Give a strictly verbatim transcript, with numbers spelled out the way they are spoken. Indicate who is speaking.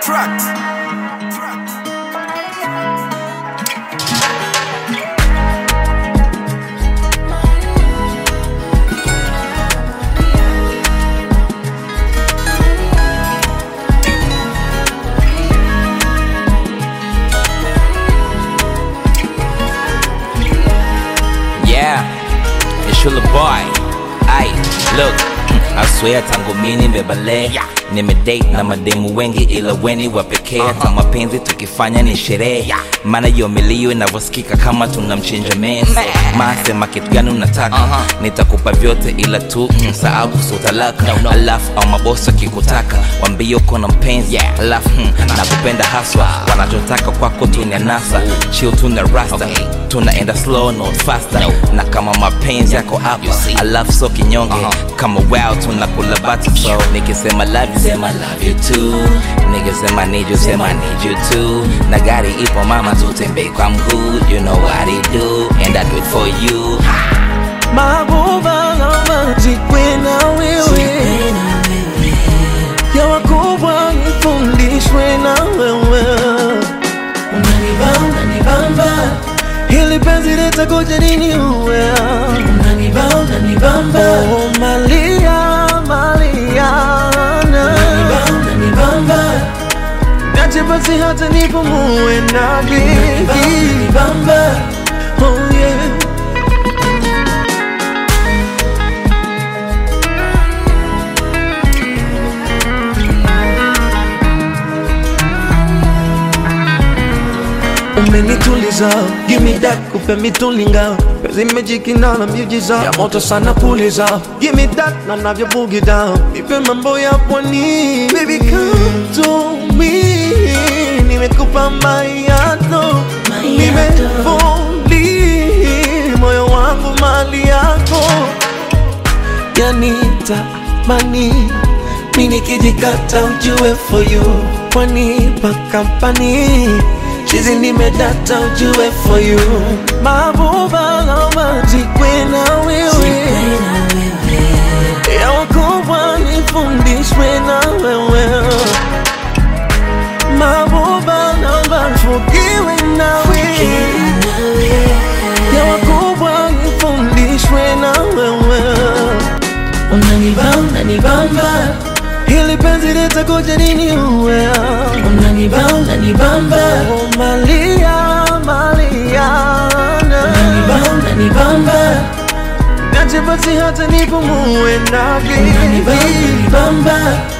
Speaker 1: Track.
Speaker 2: Yeah, it's your little boy. Ay, look, I swear tangu mini mbebale nimedate na mademu wengi ila weni wa pekee. Hata mapenzi tukifanya ni sherehe, maana yo milio inavosikika kama tunamchinja mese. Masema kitu gani unataka, nitakupa vyote ila tu msahau kuhusu talaka. Alafu au maboso kikutaka wambie uko na mpenzi, alafu nakupenda haswa. Wanachotaka kwako tu ni anasa, chill tuna rasta, tunaenda slow not faster. Na kama mapenzi yako hapa, alafu so kinyonge kama wow tunakula bata. So nikisema love you, sema love you too. Nikisema need you, sema need you too. Na gari ipo mama tutembe kwa mguu. You know what I do and I do it for you.
Speaker 3: Mabuba lama zikwe na wewe, ya wakubwa nifundishwe na wewe. Unanibamba, unanibamba, hili penzi litakuja nini uwe. Unanibamba, unanibamba, oh Malia, Maliana. Unanibamba, unanibamba, nache basi hata nipumue na gigi. Unanibamba, oh yeah. Umenituliza, give me that, kupe mitulinga. Pezi mejikina na miujiza, ya moto sana puliza. Give me that, na navyo boogie down. Ipe mambo ya pwani, baby come to me. Nimekupa mayato, nimefoli moyo wangu mali yako. Yanita mani, mini kijikata ujue for you. Kwani pa kampani, chizi nimedata ujue for you. Mabuba lama zikwe na wewe, ya wakubwa nifundishwe na wewe. Mabuba lama fukiwe na wewe, ya wakubwa nifundishwe na wewe. Unanibamba, unanibamba, hili penzi litakuja nini uwe. Unanibamba, unanibamba, oh Malia, Maliana. Unanibamba, unanibamba, nache basi hata nipumue na gigi. Unanibamba, unanibamba,